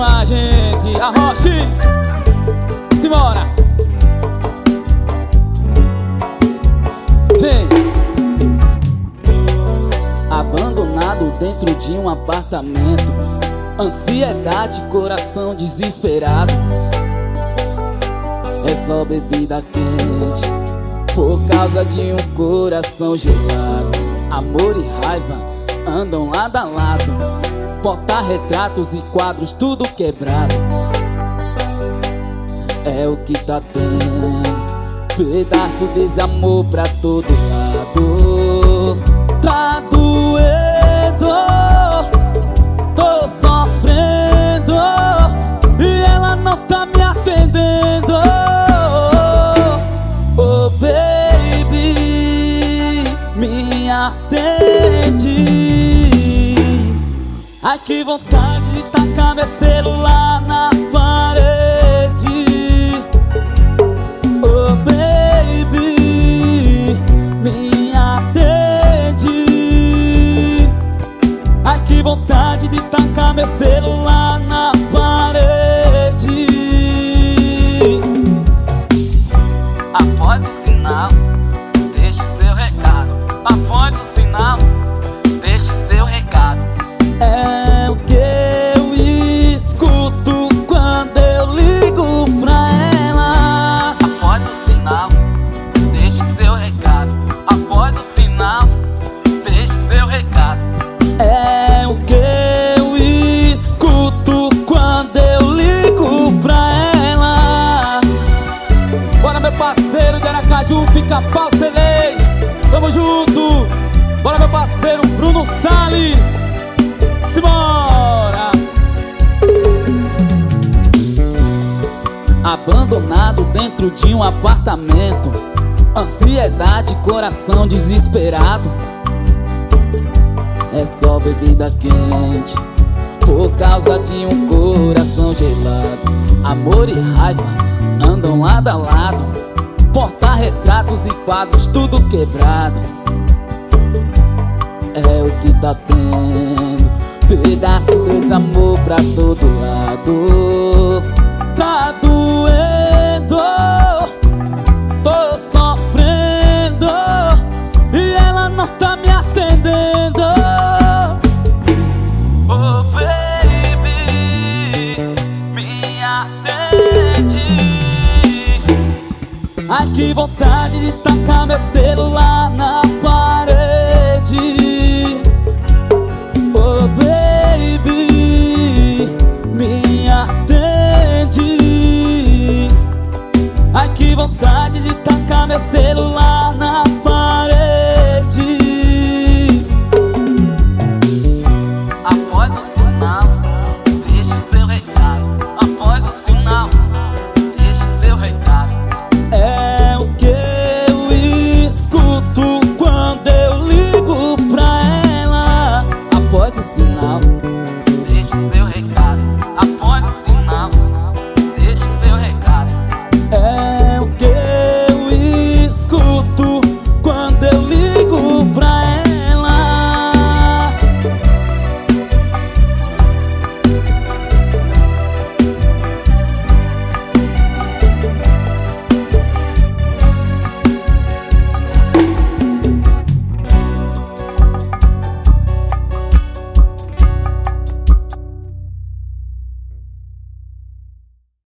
a gente. Arroche, simbora. Vem. Abandonado dentro de um apartamento, ansiedade, coração desesperado. É só bebida quente por causa de um coração gelado. Amor e raiva andam lado a lado, porta-retratos e quadros tudo quebrado. É o que tá tendo, pedaço desse amor pra todo lado. Tá doendo, tô sofrendo e ela não tá me atendendo. Oh baby, me atende. Ai que vontade de tacar meu celular na parede. Oh baby, me atende. Ai que vontade de tacar meu celular na parede. Após o sinal, deixe seu recado. Após o sinal, deixe seu recado. É o que eu escuto quando eu ligo pra ela. Após o sinal, deixe seu recado. Após o sinal, deixe seu recado. É o que eu escuto quando eu ligo pra ela. Bora meu parceiro de Aracaju, Pica-Pau Celês, tamo junto. Bora meu parceiro Bruno Salles, simbora. Abandonado dentro de um apartamento, ansiedade, coração desesperado. É só bebida quente por causa de um coração gelado. Amor e raiva andam lado a lado, porta-retratos e quadros tudo quebrado. É o que tá tendo, pedaço desse amor pra todo lado. Tá doendo, tô sofrendo e ela não tá me atendendo. Oh baby, me atende. Ai que vontade de tacar meu celular na parede. Oh baby, me atende. Ai que vontade de tacar meu celular na parede. Após o sinal, deixe seu recado. Após o sinal, deixe seu recado. É o que eu escuto quando